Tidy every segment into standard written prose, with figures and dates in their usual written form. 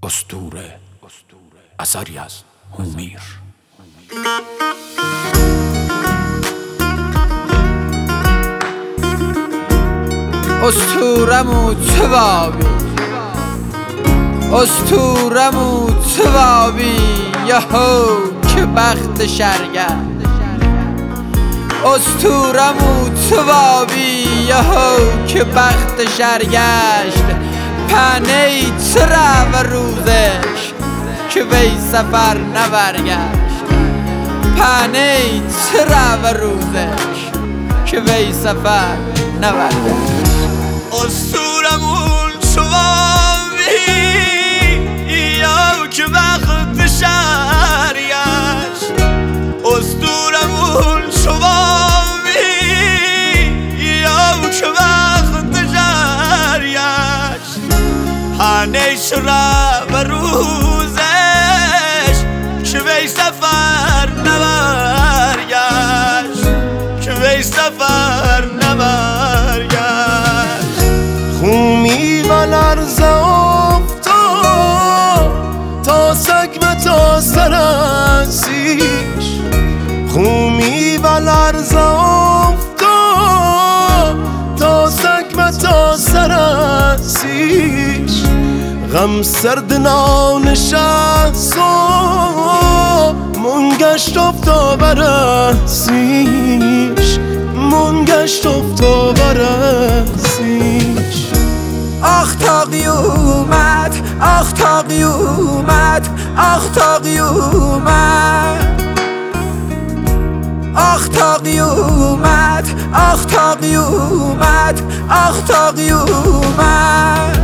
اسطوره اثری از هومیر. اسطورمو توابی، اسطورمو توابی، یهو که بخت شرگشت. اسطورمو توابی، یهو که بخت شرگشت. پنی چرا و روزش که وی سفر نبرگشت. پنی چرا و روزش که وی سفر نبرگشت. اسطورمون توابی، یا که وقت شرگشت. اسطورمون توابی، یا که وقت شرگشت. هنیش را و روزش که وی سفر نبرگشت. که وی سفر نبرگشت. خومی و لرزه افتاد تا سگم تا سرسیش. خومی و لرزه افتاد تا سگم تا سرسیش. غم سرد نانشست و منگشت افتا برسیش. منگشت افتا برسیش. آخ تا قیومت، آخ تا قیومت، آخ تا قیومت. آخ تا قیومت، آخ تا قیومت، آخ تا قیومت.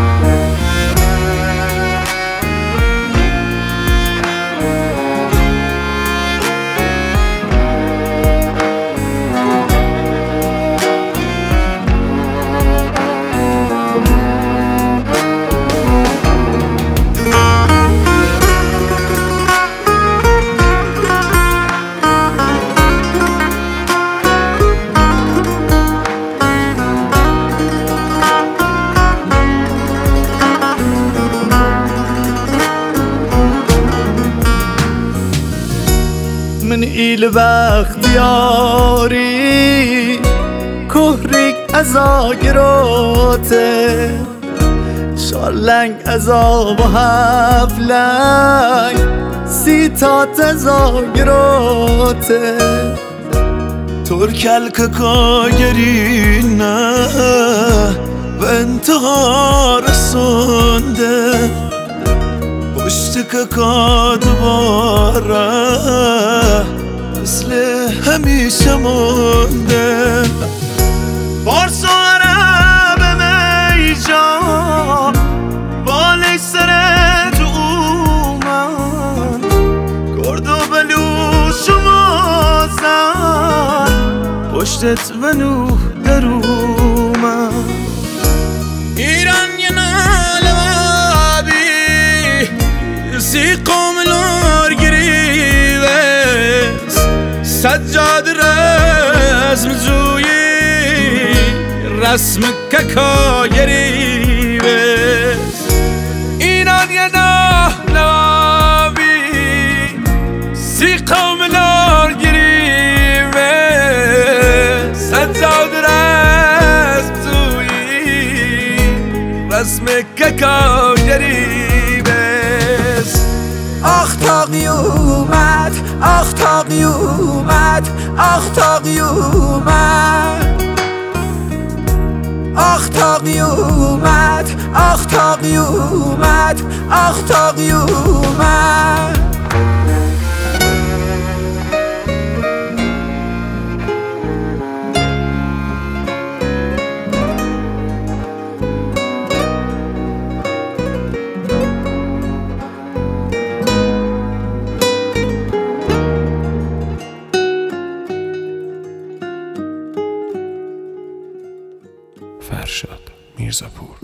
من ایل بختیاری کهریک از آگراته. شالنگ از آب و هفلنگ سیتات از آگراته. ترکل که کاگری نه و انتها رسونده. پشت که کادواره مثل همیشه مونده. فارس و عرب میجا بالش سر تو اومد. کرد و بلوش و مازن پشتت و نوح در اومد. ایران یه ناله سی قوم لور گریوز. سجاد رسم جویی رسم ککا گریوز. ایران یه ناهلوابی سی قوم لور گریوز. سجاد رسم جویی رسم ککا گریوز. آخ تا قیومت، آخ تا قیومت، آخ تا قیومت. آخ تا قیومت، آخ تا قیومت، آخ تا قیومت. فرشاد میرزاپور.